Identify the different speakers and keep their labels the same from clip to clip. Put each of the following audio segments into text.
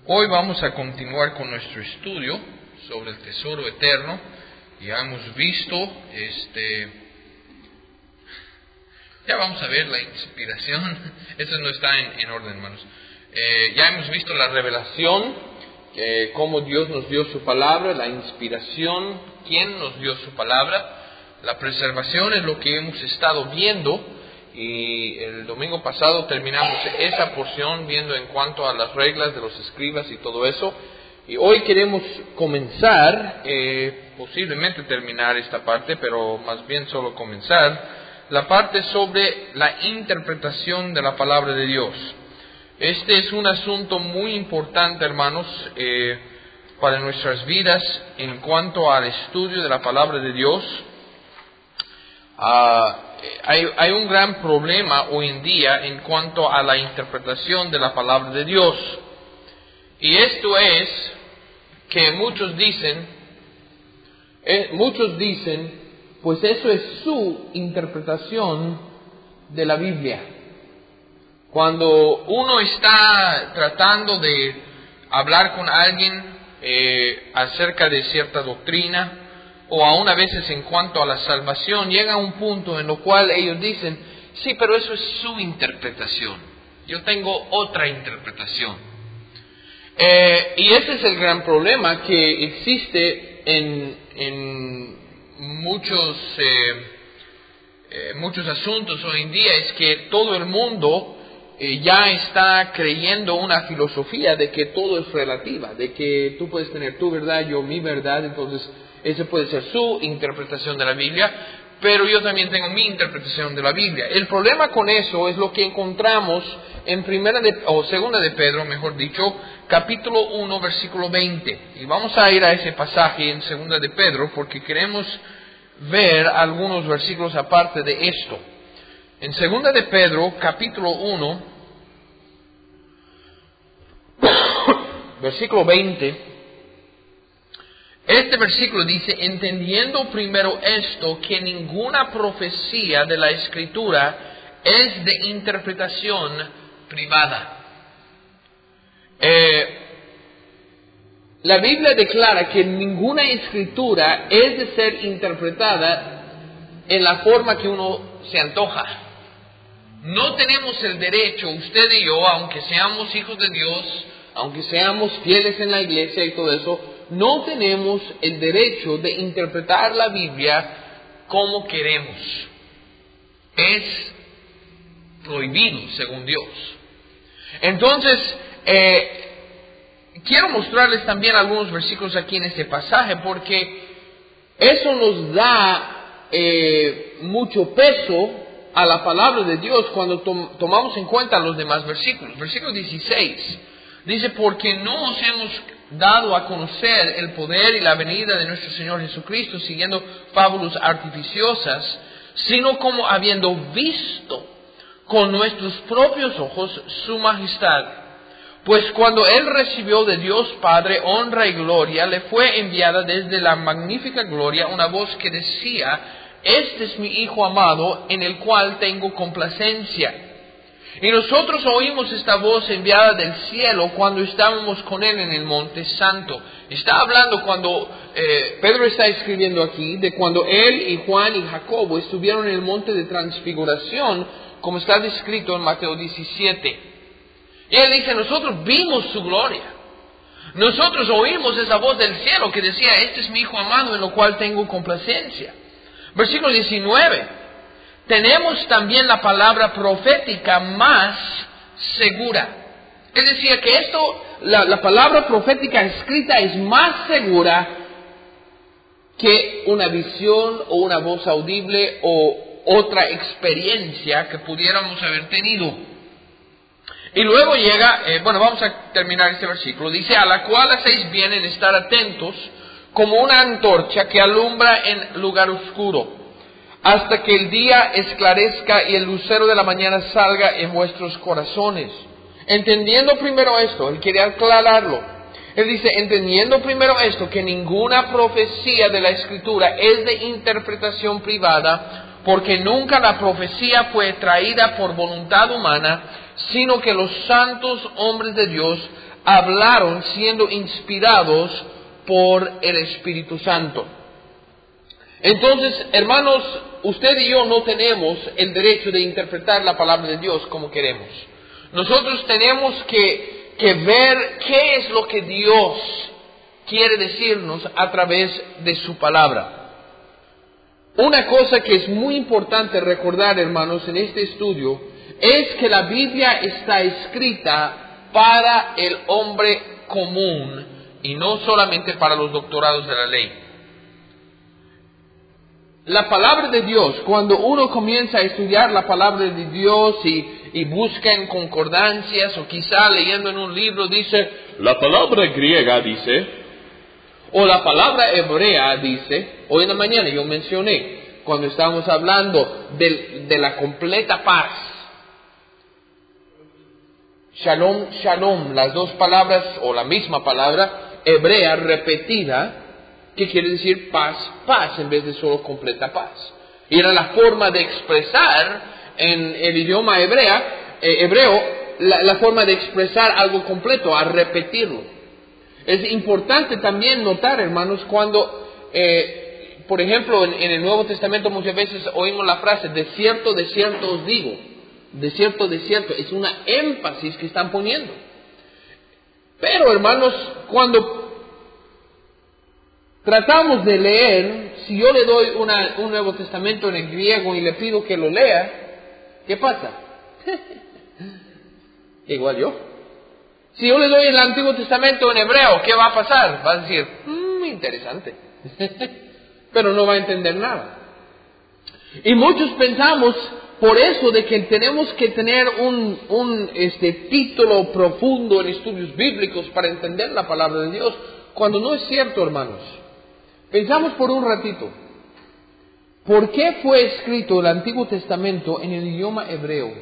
Speaker 1: Hoy vamos a continuar con nuestro estudio sobre el tesoro eterno. Ya hemos visto, ya vamos a ver la inspiración. Eso no está en orden, hermanos. Ya hemos visto la revelación, cómo Dios nos dio su palabra, la inspiración, quién nos dio su palabra. La preservación es lo que hemos estado viendo. Y el domingo pasado terminamos esa porción viendo en cuanto a las reglas de los escribas y todo eso. Y hoy queremos comenzar, posiblemente terminar esta parte, pero más bien solo comenzar, la parte sobre la interpretación de la palabra de Dios. Este es un asunto muy importante, hermanos, para nuestras vidas en cuanto al estudio de la palabra de Dios. Hay un gran problema hoy en día en cuanto a la interpretación de la palabra de Dios. Y esto es que muchos dicen, pues eso es su interpretación de la Biblia. Cuando uno está tratando de hablar con alguien acerca de cierta doctrina, o aún a veces en cuanto a la salvación, llega a un punto en lo cual ellos dicen, sí, pero eso es su interpretación. Yo tengo otra interpretación. Y ese es el gran problema que existe en muchos asuntos hoy en día, es que todo el mundo ya está creyendo una filosofía de que todo es relativa, de que tú puedes tener tu verdad, yo mi verdad, entonces esa puede ser su interpretación de la Biblia, pero yo también tengo mi interpretación de la Biblia. El problema con eso es lo que encontramos en segunda de Pedro, mejor dicho, capítulo 1, versículo 20. Y vamos a ir a ese pasaje en segunda de Pedro porque queremos ver algunos versículos aparte de esto. En segunda de Pedro, capítulo 1, versículo 20. Este versículo dice, entendiendo primero esto, que ninguna profecía de la Escritura es de interpretación privada. La Biblia declara que ninguna Escritura es de ser interpretada en la forma que uno se antoja. No tenemos el derecho, usted y yo, aunque seamos hijos de Dios, aunque seamos fieles en la iglesia y todo eso, no tenemos el derecho de interpretar la Biblia como queremos. Es prohibido según Dios. Entonces, quiero mostrarles también algunos versículos aquí en este pasaje, porque eso nos da mucho peso a la palabra de Dios cuando tomamos en cuenta los demás versículos. Versículo 16 dice, porque no os hemos dado a conocer el poder y la venida de nuestro Señor Jesucristo siguiendo fábulas artificiosas, sino como habiendo visto con nuestros propios ojos su majestad. Pues cuando Él recibió de Dios Padre honra y gloria, le fue enviada desde la magnífica gloria una voz que decía, este es mi Hijo amado, en el cual tengo complacencia. Y nosotros oímos esta voz enviada del cielo cuando estábamos con Él en el monte santo. Está hablando cuando Pedro está escribiendo aquí de cuando él y Juan y Jacobo estuvieron en el monte de transfiguración, como está descrito en Mateo 17. Y él dice, nosotros vimos su gloria. Nosotros oímos esa voz del cielo que decía, este es mi Hijo amado en lo cual tengo complacencia. Versículo 19. Tenemos también la palabra profética más segura. Es decir, que la palabra profética escrita es más segura que una visión o una voz audible o otra experiencia que pudiéramos haber tenido. Y luego llega, vamos a terminar este versículo. Dice, a la cual hacéis bien en estar atentos como una antorcha que alumbra en lugar oscuro, hasta que el día esclarezca y el lucero de la mañana salga en vuestros corazones. Entendiendo primero esto, él quiere aclararlo. Él dice, entendiendo primero esto, que ninguna profecía de la Escritura es de interpretación privada, porque nunca la profecía fue traída por voluntad humana, sino que los santos hombres de Dios hablaron siendo inspirados por el Espíritu Santo. Entonces, hermanos, usted y yo no tenemos el derecho de interpretar la palabra de Dios como queremos. Nosotros tenemos que ver qué es lo que Dios quiere decirnos a través de su palabra. Una cosa que es muy importante recordar, hermanos, en este estudio, es que la Biblia está escrita para el hombre común y no solamente para los doctorados de la ley. La palabra de Dios, cuando uno comienza a estudiar la palabra de Dios y busca en concordancias o quizá leyendo en un libro dice, la palabra griega dice, o la palabra hebrea dice, hoy en la mañana yo mencioné, cuando estábamos hablando de la completa paz, shalom, shalom, las dos palabras o la misma palabra hebrea repetida, que quiere decir paz, paz, en vez de solo completa paz. Y era la forma de expresar en el idioma hebreo, la forma de expresar algo completo, a repetirlo. Es importante también notar, hermanos, cuando, por ejemplo, en el Nuevo Testamento muchas veces oímos la frase, de cierto os digo, de cierto, es una énfasis que están poniendo. Pero, hermanos, cuando tratamos de leer, si yo le doy un Nuevo Testamento en el griego y le pido que lo lea, ¿qué pasa? Igual yo. Si yo le doy el Antiguo Testamento en hebreo, ¿qué va a pasar? Va a decir, interesante. Pero no va a entender nada. Y muchos pensamos, por eso, de que tenemos que tener un título profundo en estudios bíblicos para entender la palabra de Dios, cuando no es cierto, hermanos. Pensamos por un ratito, ¿por qué fue escrito el Antiguo Testamento en el idioma hebreo?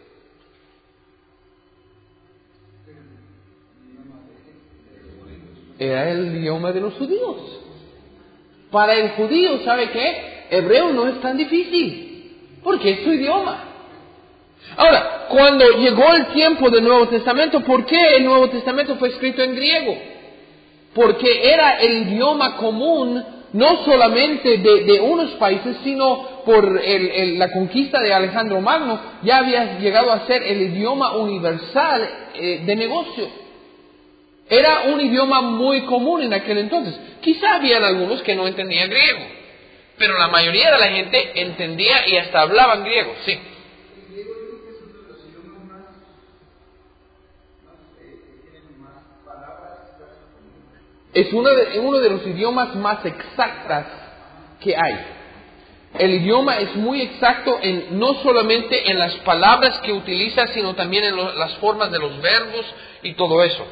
Speaker 1: Era el idioma de los judíos. Para el judío, ¿sabe qué? Hebreo no es tan difícil, porque es su idioma. Ahora, cuando llegó el tiempo del Nuevo Testamento, ¿por qué el Nuevo Testamento fue escrito en griego? Porque era el idioma común, no solamente de unos países, sino por la conquista de Alejandro Magno, ya había llegado a ser el idioma universal de negocio. Era un idioma muy común en aquel entonces. Quizá habían algunos que no entendían griego, pero la mayoría de la gente entendía y hasta hablaban griego, sí. Es uno de los idiomas más exactas que hay. El idioma es muy exacto no solamente en las palabras que utiliza, sino también en las formas de los verbos y todo eso.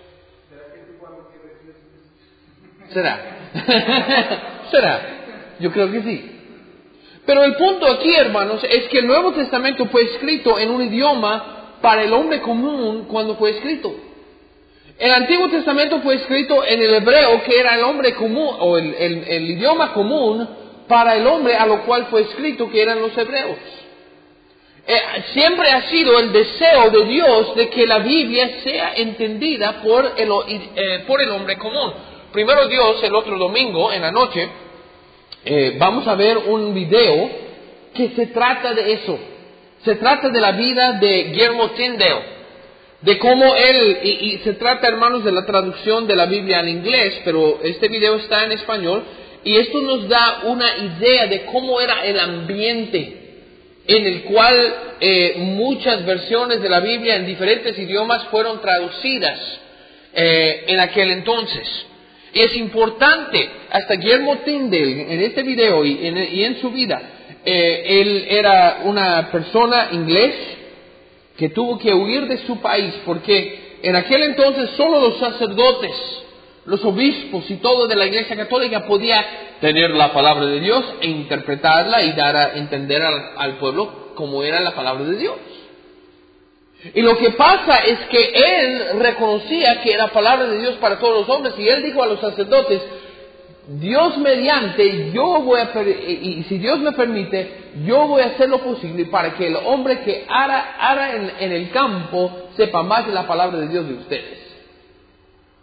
Speaker 1: ¿Será? Yo creo que sí. Pero el punto aquí, hermanos, es que el Nuevo Testamento fue escrito en un idioma para el hombre común cuando fue escrito. El Antiguo Testamento fue escrito en el hebreo, que era el hombre común, o el idioma común para el hombre a lo cual fue escrito, que eran los hebreos. Siempre ha sido el deseo de Dios de que la Biblia sea entendida por el hombre común. Primero Dios, el otro domingo, en la noche, vamos a ver un video que se trata de eso. Se trata de la vida de Guillermo Tyndale. De cómo él, y se trata, hermanos, de la traducción de la Biblia al inglés, pero este video está en español, y esto nos da una idea de cómo era el ambiente en el cual muchas versiones de la Biblia en diferentes idiomas fueron traducidas en aquel entonces. Y es importante, hasta Guillermo Tyndale, en este video y en su vida, él era una persona inglés que tuvo que huir de su país, porque en aquel entonces solo los sacerdotes, los obispos y todo de la Iglesia Católica podía tener la palabra de Dios e interpretarla y dar a entender al pueblo cómo era la palabra de Dios. Y lo que pasa es que él reconocía que era palabra de Dios para todos los hombres, y él dijo a los sacerdotes, Dios mediante, y si Dios me permite, yo voy a hacer lo posible para que el hombre que ara en el campo sepa más de la palabra de Dios de ustedes.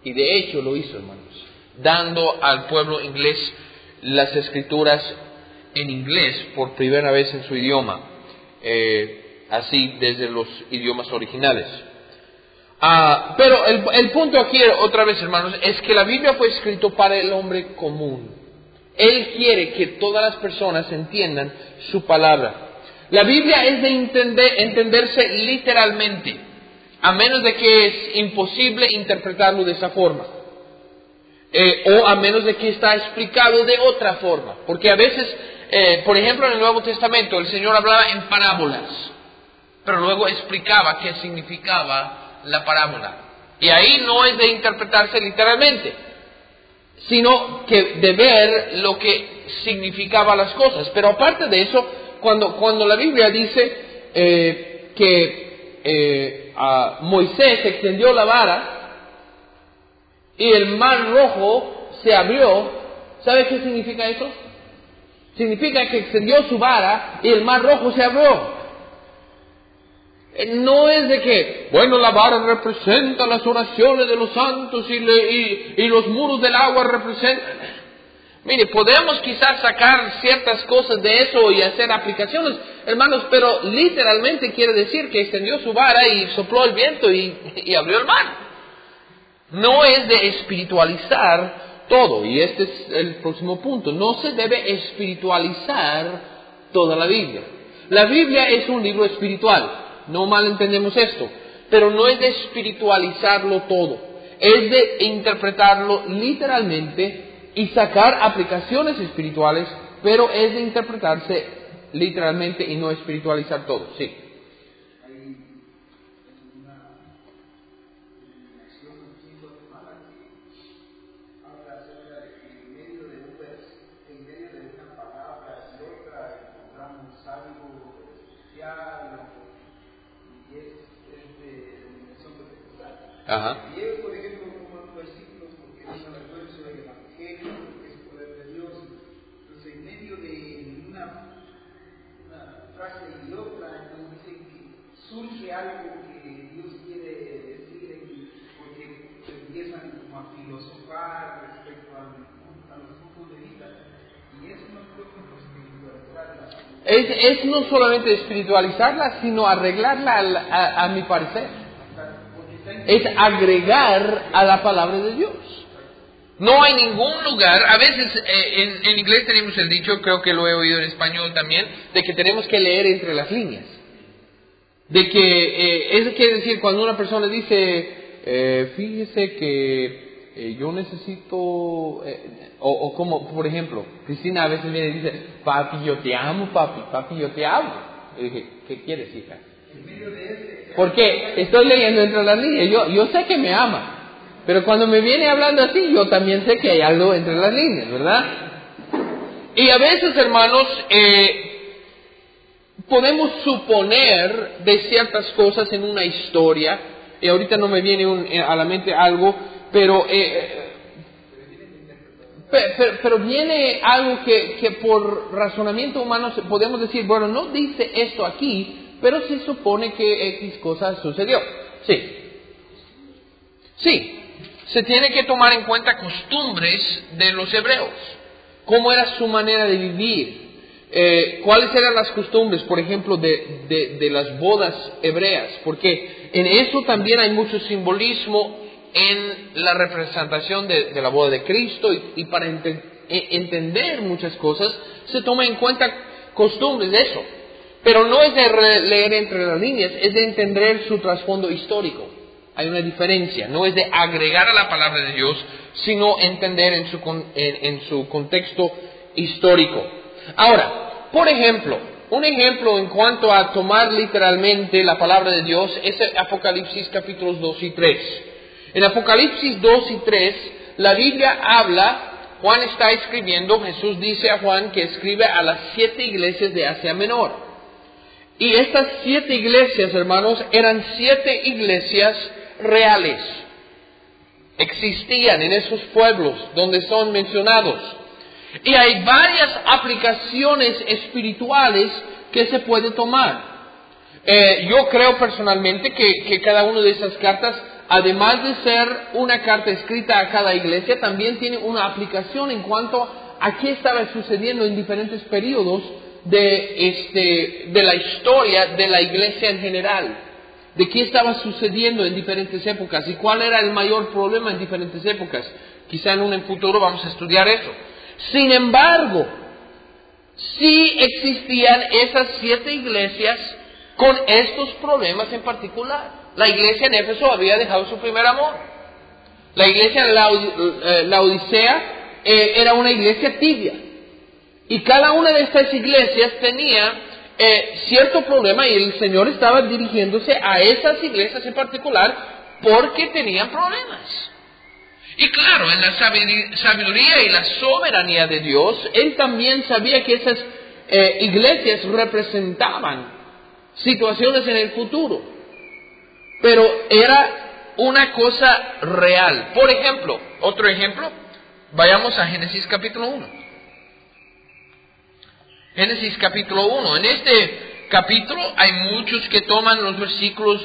Speaker 1: Y de hecho lo hizo, hermanos, dando al pueblo inglés las escrituras en inglés por primera vez en su idioma, así desde los idiomas originales. Pero el punto aquí, otra vez, hermanos, es que la Biblia fue escrito para el hombre común. Él quiere que todas las personas entiendan su palabra. La Biblia es de entenderse literalmente, a menos de que es imposible interpretarlo de esa forma. O a menos de que está explicado de otra forma. Porque a veces, por ejemplo, en el Nuevo Testamento, el Señor hablaba en parábolas, pero luego explicaba qué significaba la parábola. Y ahí no es de interpretarse literalmente, sino que de ver lo que significaban las cosas. Pero aparte de eso, cuando la Biblia dice que Moisés extendió la vara y el mar rojo se abrió, ¿sabe qué significa eso? Significa que extendió su vara y el mar rojo se abrió. No es de que, bueno, la vara representa las oraciones de los santos y los muros del agua representan. Mire, podemos quizás sacar ciertas cosas de eso y hacer aplicaciones, hermanos, pero literalmente quiere decir que extendió su vara y sopló el viento y abrió el mar. No es de espiritualizar todo, y este es el próximo punto. No se debe espiritualizar toda la Biblia. La Biblia es un libro espiritual, no malentendemos esto, pero no es de espiritualizarlo todo. Es de interpretarlo literalmente y sacar aplicaciones espirituales, pero es de interpretarse literalmente y no espiritualizar todo. Sí. Ajá.
Speaker 2: Y es, por ejemplo, como versículos, porque es un refuerzo del Evangelio, porque es poder de Dios. Entonces, en medio de una frase y otra, entonces dicen que surge algo que Dios quiere decir, porque empiezan como a filosofar respecto a los puntos de vista. Y eso no es como espiritualizarla.
Speaker 1: Es no solamente espiritualizarla, sino arreglarla a mi parecer. Es agregar a la palabra de Dios. No hay ningún lugar, a veces en inglés tenemos el dicho, creo que lo he oído en español también, de que tenemos que leer entre las líneas. De que, eso quiere decir, cuando una persona dice, fíjese que yo necesito, o como, por ejemplo, Cristina a veces viene y dice, papi, yo te amo, papi, yo te amo. Y dije, ¿qué quieres, hija? Porque estoy leyendo entre las líneas, yo sé que me ama, pero cuando me viene hablando así, yo también sé que hay algo entre las líneas, ¿verdad? Y a veces, hermanos, podemos suponer de ciertas cosas en una historia, y ahorita no me viene a la mente algo, pero viene algo que por razonamiento humano podemos decir, bueno, no dice esto aquí, pero se supone que X cosa sucedió. Sí, se tiene que tomar en cuenta costumbres de los hebreos. ¿Cómo era su manera de vivir? ¿Cuáles eran las costumbres, por ejemplo, de las bodas hebreas? Porque en eso también hay mucho simbolismo en la representación de la boda de Cristo. Y para entender muchas cosas, se toma en cuenta costumbres de eso. Pero no es de leer entre las líneas, es de entender su trasfondo histórico. Hay una diferencia, no es de agregar a la palabra de Dios, sino entender en su contexto histórico. Ahora, por ejemplo, un ejemplo en cuanto a tomar literalmente la palabra de Dios es Apocalipsis capítulos 2 y 3. En Apocalipsis 2 y 3, la Biblia habla, Juan está escribiendo, Jesús dice a Juan que escribe a las 7 iglesias de Asia Menor. Y estas 7 iglesias, hermanos, eran 7 iglesias reales. Existían en esos pueblos donde son mencionados. Y hay varias aplicaciones espirituales que se puede tomar. Yo creo personalmente que cada una de esas cartas además de ser una carta escrita a cada iglesia, también tiene una aplicación en cuanto a qué estaba sucediendo en diferentes periodos de la historia de la iglesia en general, de qué estaba sucediendo en diferentes épocas y cuál era el mayor problema en diferentes épocas. Quizá en un futuro vamos a estudiar eso. Sin embargo, sí existían esas 7 iglesias con estos problemas en particular. La iglesia en Éfeso había dejado su primer amor. La iglesia en Laodicea era una iglesia tibia. Y cada una de estas iglesias tenía cierto problema y el Señor estaba dirigiéndose a esas iglesias en particular porque tenían problemas. Y claro, en la sabiduría y la soberanía de Dios, Él también sabía que esas iglesias representaban situaciones en el futuro. Pero era una cosa real. Por ejemplo, otro ejemplo, vayamos a Génesis capítulo 1. Génesis capítulo 1. En este capítulo hay muchos que toman los versículos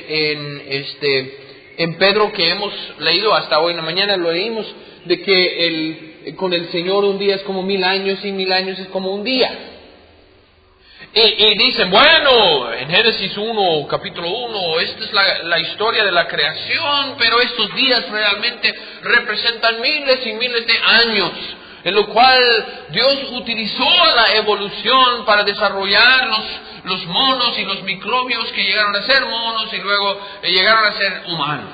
Speaker 1: en Pedro que hemos leído hasta hoy en la mañana. Lo leímos de que con el Señor un día es como 1000 años y 1000 años es como un día. Y dicen, bueno, en Génesis 1, capítulo 1, esta es la historia de la creación, pero estos días realmente representan miles y miles de años, en lo cual Dios utilizó la evolución para desarrollar los monos y los microbios que llegaron a ser monos y luego llegaron a ser humanos.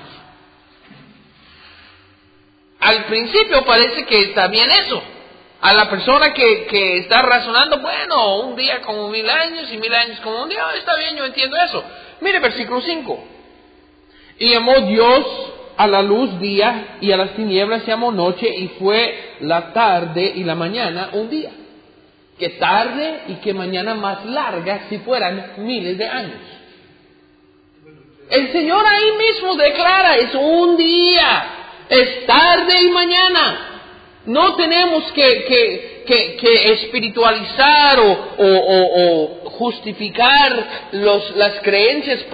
Speaker 1: Al principio parece que está bien eso. A la persona que está razonando, bueno, un día como 1000 años y 1000 años como un día, está bien, yo entiendo eso. Mire versículo 5. Y llamó Dios a la luz día y a las tinieblas llamó noche y fue la tarde y la mañana un día. Que tarde y que mañana más larga si fueran miles de años. El Señor ahí mismo declara, es un día, es tarde y mañana. No tenemos que espiritualizar o justificar las creencias